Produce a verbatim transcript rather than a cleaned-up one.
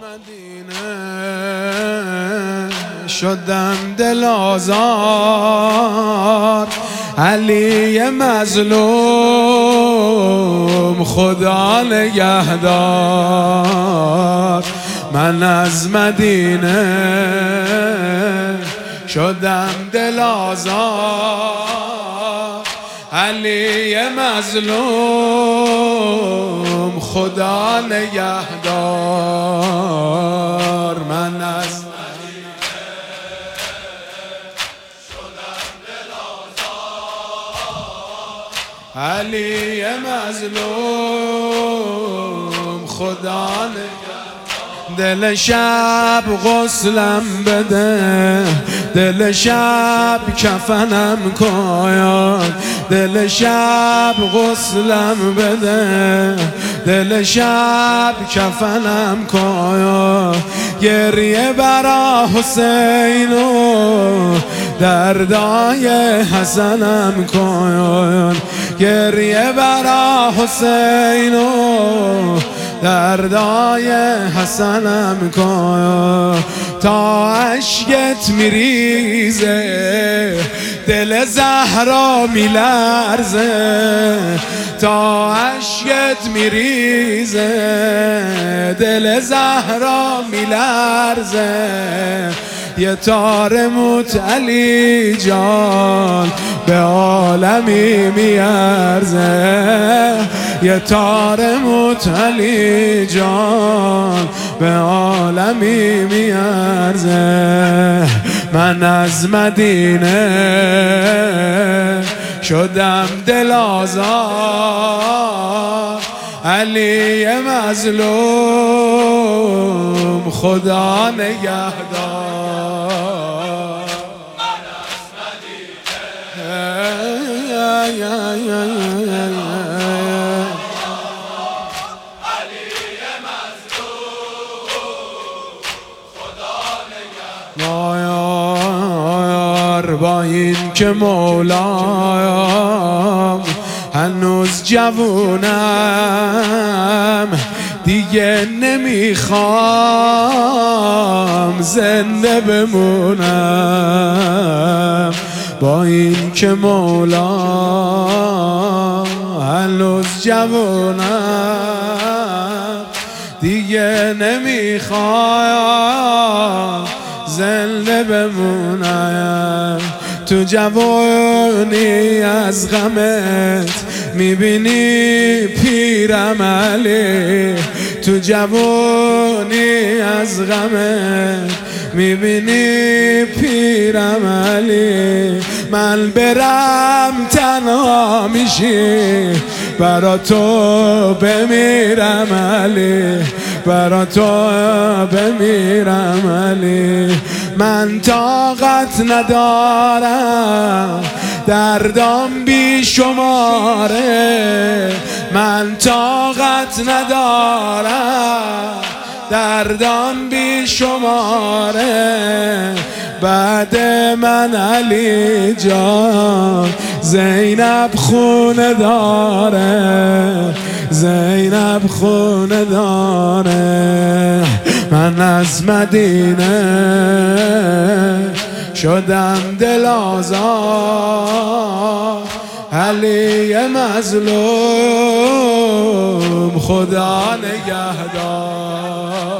مدینه شدم دل آزار، علی مظلوم خدا نگهدار. من از مدینه شدم دل آزار، علی مظلوم خدا نگهدار. من از علی مظلوم خدا نگهدار. دل شب غسلم بده، دل شب کفنم کن، دل شب غسلم بده، دل شب کفنم کن. گریه برا حسین و دردای حسنم کن، گریه برا حسین و دردای حسنم کن. تا اشکت میریزه دل زهرا میلرزه، تا اشکت میریزه دل زهرا میلرزه. یه تار موت علی جان به عالمی میارزه، یه تار موت علی جان به عالمی میارزه. من از مدینه شدم دل آزار، علی مظلوم خدا نگهدار. من از مدینه علی مظلوم خدا نگهدار. با این که مولایم هنوز جوونم، دیگه نمیخوام زنده بمونم. با این که مولا هنوز جوونم، دیگه نمیخوام زنده بمونم. تو جوانی از غمت میبینی پیرم علی، تو جوانی از غمت میبینی پیرم علی. من برم تنها میشی برا تو بمیرم علی، برا تو بمیرم علی. من طاقت ندارم دردام بی شماره، من طاقت ندارم دردام بی شماره. بعد من علی جان زینب خونه داره، زینب خونه داره. من از مدینه شدم دل آزار، علی مظلوم خدا نگهدار.